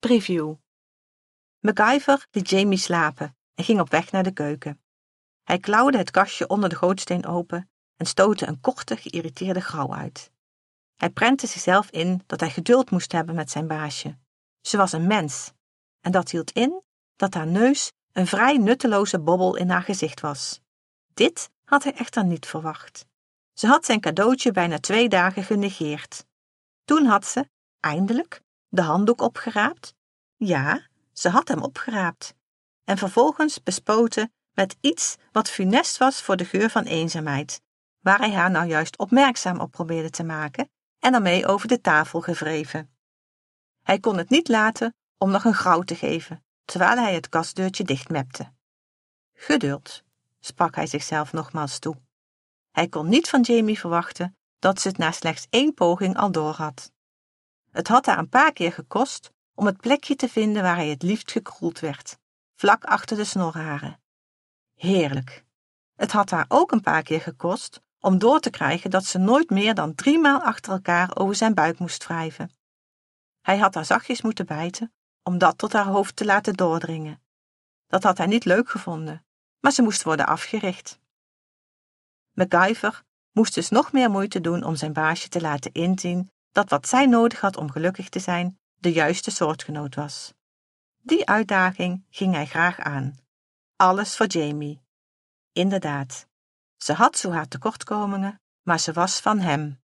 Preview. MacGyver liet Jamie slapen en ging op weg naar de keuken. Hij klauwde het kastje onder de gootsteen open en stootte een korte, geïrriteerde grauw uit. Hij prentte zichzelf in dat hij geduld moest hebben met zijn baasje. Ze was een mens, en dat hield in dat haar neus een vrij nutteloze bobbel in haar gezicht was. Dit had hij echter niet verwacht. Ze had zijn cadeautje bijna 2 dagen genegeerd. Toen had ze, eindelijk, de handdoek opgeraapt. Ja, ze had hem opgeraapt. En vervolgens bespoten met iets wat funest was voor de geur van eenzaamheid, waar hij haar nou juist opmerkzaam op probeerde te maken en ermee over de tafel gewreven. Hij kon het niet laten om nog een grauw te geven, terwijl hij het kastdeurtje dichtmepte. Geduld, sprak hij zichzelf nogmaals toe. Hij kon niet van Jamie verwachten dat ze het na slechts 1 poging al doorhad. Het had haar een paar keer gekost om het plekje te vinden waar hij het liefst gekroeld werd, vlak achter de snorharen. Heerlijk. Het had haar ook een paar keer gekost om door te krijgen dat ze nooit meer dan 3 maal achter elkaar over zijn buik moest wrijven. Hij had haar zachtjes moeten bijten om dat tot haar hoofd te laten doordringen. Dat had hij niet leuk gevonden, maar ze moest worden afgericht. MacGyver moest dus nog meer moeite doen om zijn baasje te laten inzien dat wat zij nodig had om gelukkig te zijn, de juiste soortgenoot was. Die uitdaging ging hij graag aan. Alles voor Jamie. Inderdaad, ze had zo haar tekortkomingen, maar ze was van hem.